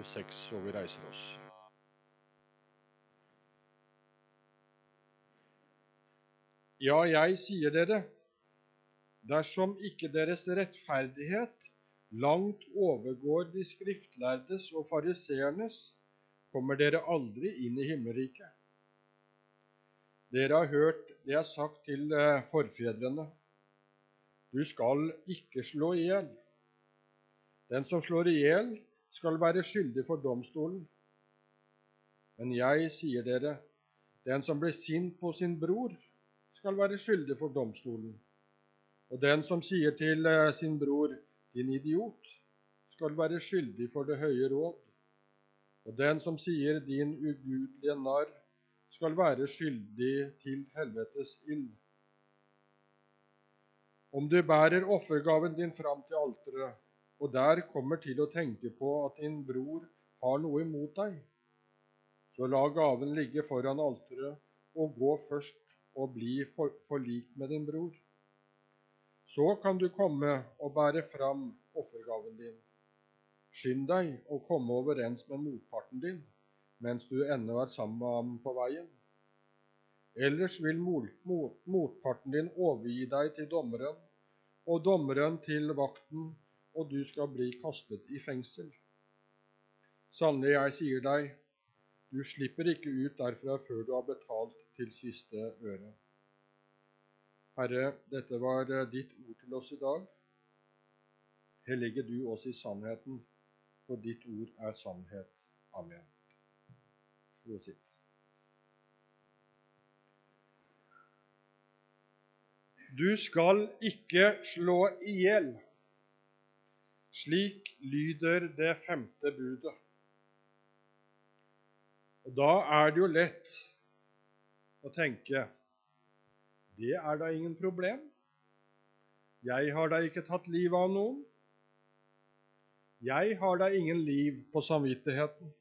26, og vi reiser oss. Ja, jeg sier dere, dersom ikke deres rettferdighet langt overgår de skriftlærdes og fariseernes, kommer dere aldri inn i himmelriket. Dere har hørt det jeg har sagt til forfedrene. Du skal ikke slå ihjel. Den som slår ihjel, skal være skyldig for domstolen. Men jeg sier dere, den som blir sint på sin bror, skal være skyldig for domstolen. Og den som sier til sin bror, din idiot, skal være skyldig for det høye råd. Og den som sier din ugudelige narr, skal være skyldig til helvetes ild. Om du bærer offergaven din fram til alteret, og der kommer til å tenke på at din bror har noe imot deg, så la gaven ligge foran alteret, og gå først og bli forlikt med din bror. Så kan du komme og bære fram offergaven din. Skynd deg å komme overens med motparten din, mens du ennå er sammen med ham på veien. Ellers vil motparten din overgi deg til dommeren, og dommeren til vakten, og du skal bli kastet i fengsel. Sannelig, jeg sier deg, du slipper ikke ut derfra før du har betalt til siste øre. Herre, dette var ditt ord til oss i dag. Hellige du oss i sannheten, for ditt ord er sannhet. Amen. Slå sitt. Du skal ikke slå ihjel. Slik lyder det 5. budet. Og da er det jo lett å tenke, det er da ingen problem. Jeg har da ikke tatt livet av noen. Jeg har da ingen liv på samvittigheten.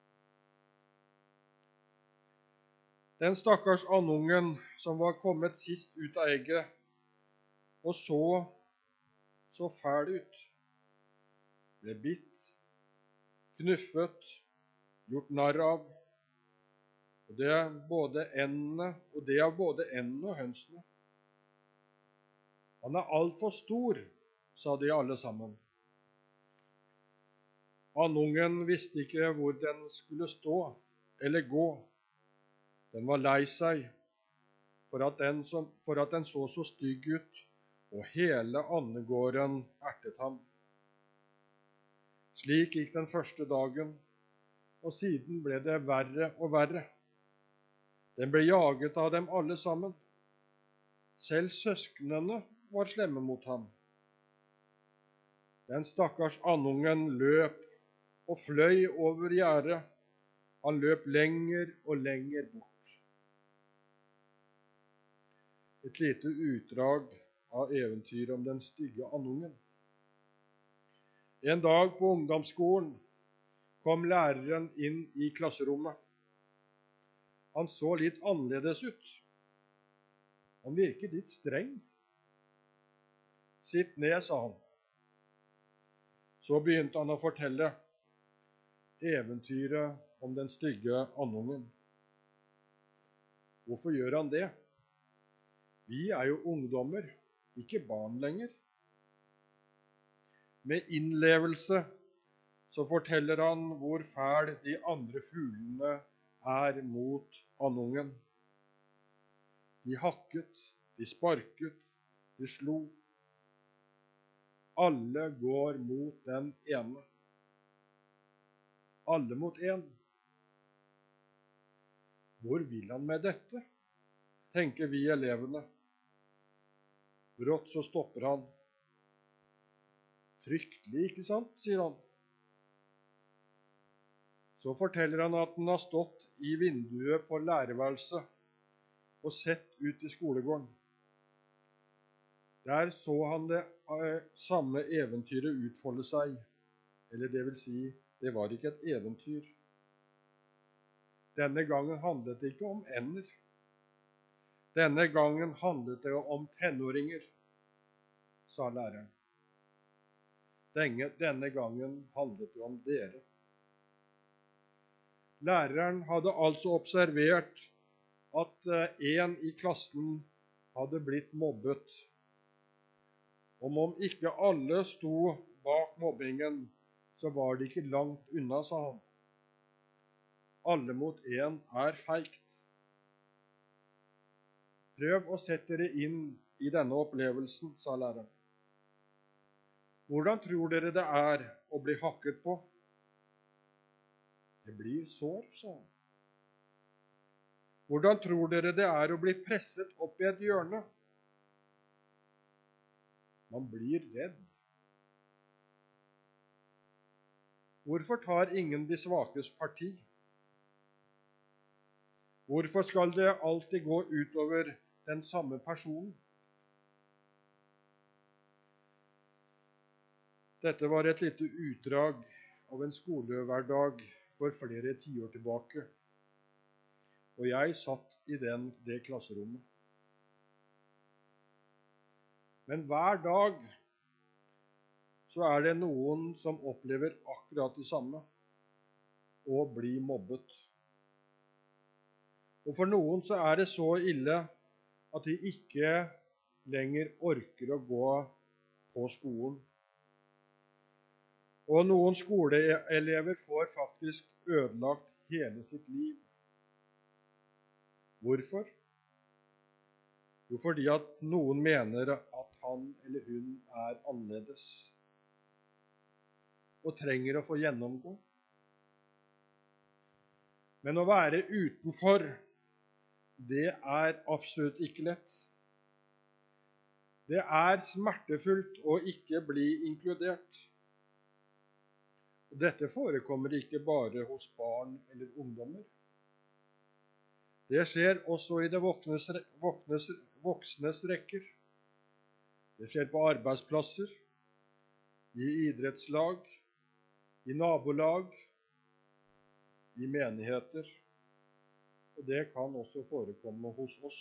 Den stakkars andungen som var kommet sist ut av egget, og så fæl ut, ble bitt, knuffet, gjort narr av, og det av både endene og hønsene. Han er alt for stor, sa de alle sammen. Andungen visste ikke hvor den skulle stå eller gå. Den var lei seg for at den så stygg ut, og hele andegården ertet ham. Slik gikk den første dagen, og siden ble det verre og verre. Den ble jaget av dem alle sammen. Selv søsknene var slemme mot ham. Den stakkars andungen løp og fløy over gjerdet. Han løp lenger og lenger bort. Et lite utdrag av eventyret om den stygge andungen. En dag på ungdomsskolen kom læreren inn i klasserommet. Han så litt annerledes ut. Han virket litt streng. Sitt ned, sa han. Så begynte han å fortelle eventyret om den stygge andungen. Hvorfor gjør han det? Vi er jo ungdommer, ikke barn lenger. Med innlevelse så forteller han hvor fæl de andre fuglene er mot andungen. De hakket, de sparket, de slo. Alle går mot den ene. Alle mot en. Hvor vil han med dette? Tenker vi elevene. Brått så stopper han. Fryktelig, ikke sant, sier han. Så forteller han at han har stått i vinduet på lærerværelset og sett ut i skolegården. Der så han det samme eventyret utfolde seg, eller det vil si, det var ikke et eventyr. Denne gangen handlet det ikke om ender. Denne gangen handlet det om tenåringer, sa læreren. Denne gangen handlet det om dere. Læreren hadde altså observert at en i klassen hadde blitt mobbet. Om ikke alle sto bak mobbingen, så var det ikke langt unna, sa han. Alle mot en er feigt. Prøv å sette dere inn i denne opplevelsen, sa læreren. Hvordan tror dere det er å bli hakket på? Det blir sår, sa han. Hvordan tror dere det er å bli presset opp i et hjørne? Man blir redd. Hvorfor tar ingen de svakes parti? Hvorfor skal det alltid gå utover den samme personen? Dette var et lite utdrag av en skolehverdag for flere tiår tilbake, og jeg satt i det klasserommet. Men hver dag så er det noen som opplever akkurat det samme, å bli mobbet. Og for noen så er det så ille at de ikke lenger orker å gå på skolen. Og noen skoleelever får faktisk ødelagt hele sitt liv. Hvorfor? Jo, fordi at noen mener at han eller hun er annerledes og trenger å få gjennomgå. Men å være utenfor, det er absolutt ikke lett. Det er smertefullt å ikke bli inkludert. Dette forekommer ikke bare hos barn eller ungdommer. Det skjer også i det voksnes rekker. Det skjer på arbeidsplasser, i idrettslag, i nabolag, i menigheter. Og det kan også forekomme hos oss.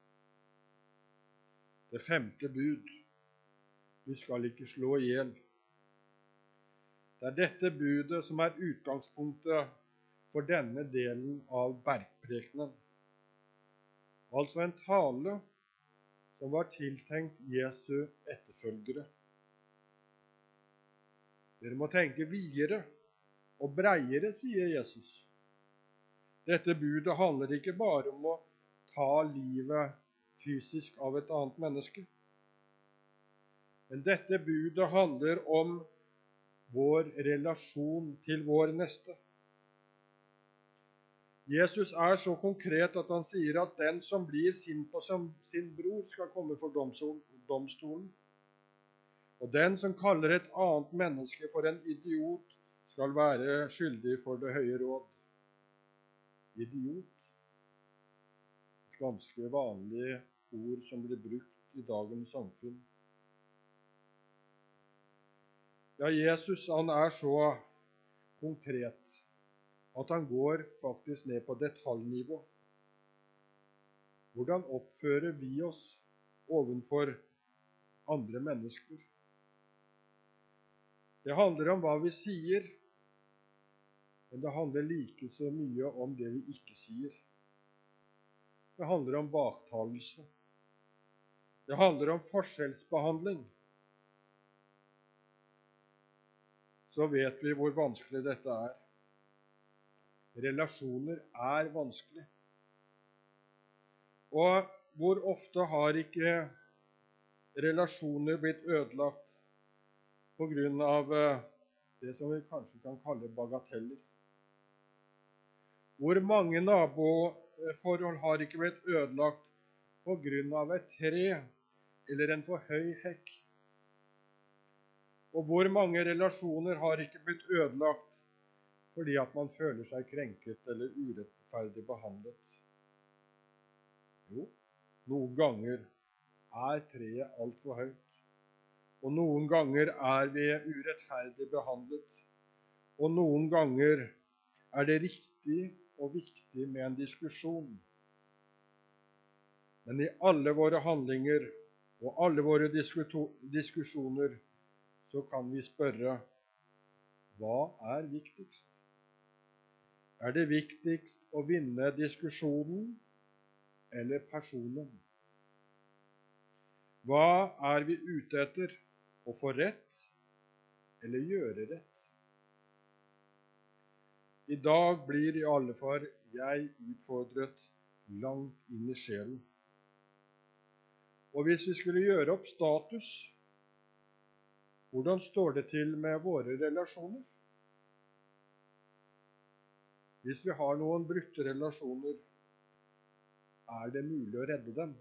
Det 5. bud: du skal ikke slå i hjel. Det er dette budet som er utgangspunktet for denne delen av bergprekenen. Altså en tale som var tiltenkt Jesu etterfølgere. Dere må tenke videre og breiere, sier Jesus. Dette budet handler ikke bare om å ta livet fysisk av et annet menneske. Men dette budet handler om vår relasjon til vår neste. Jesus er så konkret at han sier at den som blir sint på sin bror, skal komme for domstolen. Og den som kaller et annet menneske for en idiot, skal være skyldig for det høye råd. Idiot. Et ganske vanlig ord som blir brukt i dagens samfunn. Ja, Jesus han er så konkret at han går faktisk ned på detaljnivå. Hvordan oppfører vi oss overfor andre mennesker? Det handler om hva vi sier, men det handler like så mye om det vi ikke sier. Det handler om baktalelse. Det handler om forskjellsbehandling. Så vet vi hvor vanskelig dette er. Relasjoner er vanskelig. Og hvor ofte har ikke relasjoner blitt ødelagt på grunn av det som vi kanskje kan kalle bagateller? Hvor mange naboforhold har ikke blitt ødelagt på grunn av et tre eller en for høy hekk? Og hvor mange relasjoner har ikke blitt ødelagt fordi at man føler seg krenket eller urettferdig behandlet? Jo, noen ganger er treet alt for høyt, og noen ganger er vi urettferdig behandlet, og noen ganger er det riktig og viktig med en diskusjon. Men i alle våre handlinger og alle våre diskusjoner så kan vi spørre: hva er viktigst? Er det viktigst å vinne diskusjonen eller personen? Hva er vi ute etter? Å få rett eller gjøre rett? I dag blir i alle fall jeg utfordret langt inn i sjelen. Og hvis vi skulle gjøre opp status, hvordan står det til med våre relasjoner? Hvis vi har noen brutte relasjoner, er det mulig å redde dem?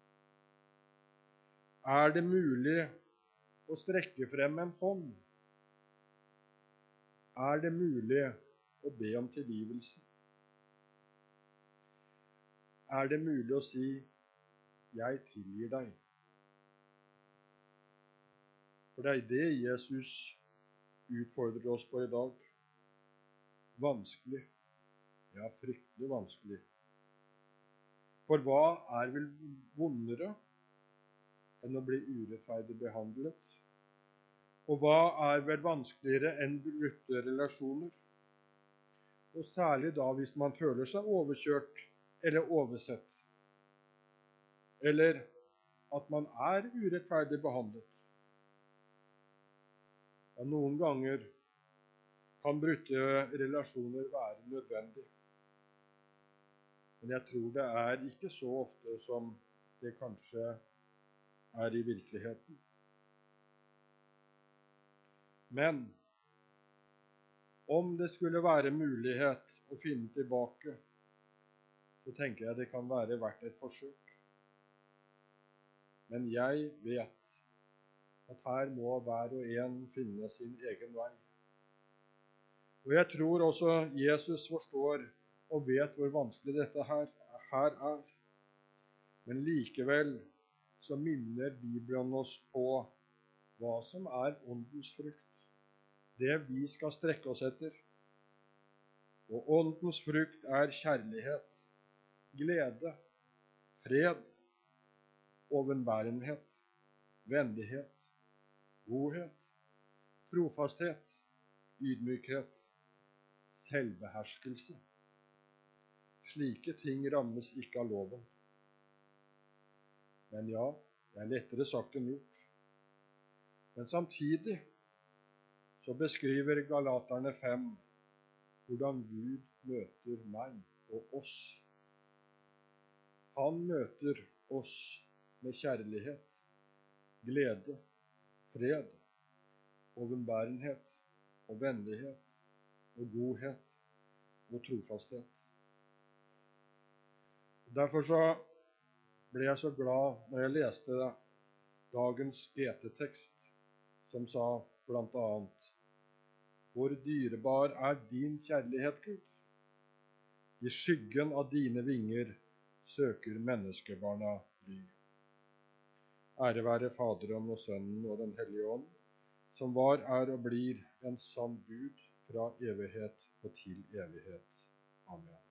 Er det mulig å strekke frem en hånd? Er det mulig å be om tilgivelse? Er det mulig å si, jeg tilgir deg? For det er det Jesus utfordrer oss på i dag. Vanskelig. Ja, fryktelig vanskelig. For hva er vel vondere enn å bli urettferdig behandlet? Og hva er vel vanskeligere enn brutte relasjoner? Og særlig da hvis man føler seg overkjørt eller oversett, eller at man er urettferdig behandlet. Ja, noen ganger kan brutte relasjoner være nødvendig. Men jeg tror det er ikke så ofte som det kanskje er i virkeligheten. Men om det skulle være mulighet å finne tilbake, så tenker jeg det kan være verdt et forsøk. Men jeg vet at her må hver og en finne sin egen vei. Og jeg tror også Jesus forstår og vet hvor vanskelig dette her er. Men likevel så minner Bibelen oss på hva som er åndens frukt. Det vi skal strekke oss etter. Og åndens frukt er kjærlighet, glede, fred, overbærenhet, vennlighet, godhet, trofasthet, ydmykhet, selvbeherskelse. Slike ting rammes ikke av loven. Men ja, det er lettere sagt enn gjort. Men samtidig så beskriver Galaterne 5 hvordan Gud møter meg og oss. Han møter oss med kjærlighet, glede, fred, overbærenhet og vennlighet og godhet og trofasthet. Derfor så ble jeg så glad når jeg leste dagens GT-tekst, som sa blant annet: Hvor dyrebar er din kjærlighet, Gud? I skyggen av dine vinger søker menneskebarna ly. Ære være Faderen og Sønnen og Den hellige ånd, som var, er og blir en sann Gud fra evighet og til evighet. Amen.